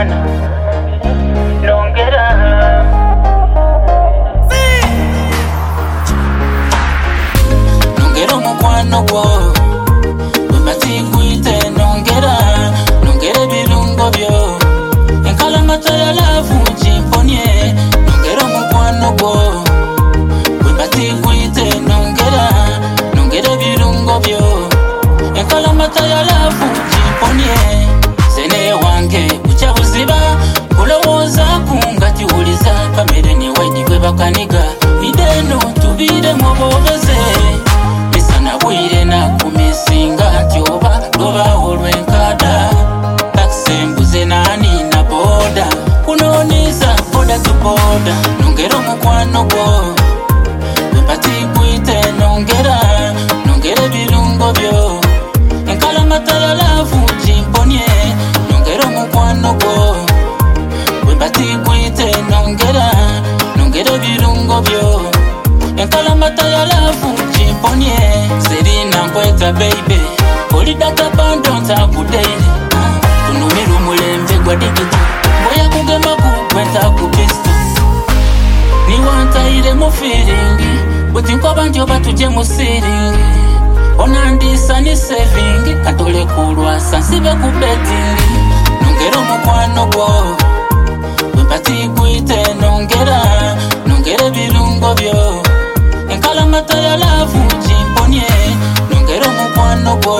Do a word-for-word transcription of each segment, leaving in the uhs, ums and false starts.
mwana nongera nongera mukwano gwo bwebatigwite nongera nongera ebirungo byo enkalamata ya lavu gimponye nongera mukwano gwo bwebatigwite nongera nongera ebirungo byo enkalamata ya lavu gimponye sene wange kucha buziba kulowooza kungati uliza kamere ni wenyi gwe bakaniga ideno tubire mu bobeze bisana bwire na kumisinga tyoba loba olwenkada taksembuze nani na boda kunoniza boda to boda nongera mukwano gwo bwebatigwite nongera nongera ebirungo byo enkalamata ya lavu gimponye nongera mukwano gwo bwebatigwite nongera nongera ebirungo byo enkalamata ya lavu gimponye serina nkweta baby oli data bando ntakudeire tunumira omulembe gwa digito mboya kugema kukwenta ku pisto niwantaire mu feeling buti nkoba njoba tuje mu searing onandisa ni saving katole kulwasa nsibe ku betting nongera omukwano gwo bwebatigwite nongera nongera ebirungo byo enkalamata ya lavu gimponye nongera omukwano gwo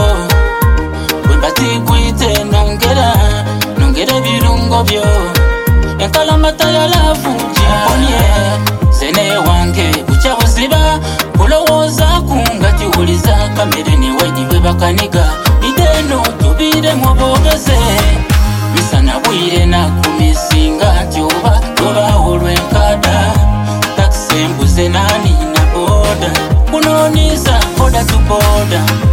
bwebatigwite nongera nongera ebirungo byo enkalamata ya lavu gimponye sene wange kucha buziba kulowooza kungati uliza kamere ni wenyi gwe bakaniga ideno tubire mu bogeze bisana bwire na kumisinga tyoba loba olwenkada taksembuze nani na boda kunoniza boda to boda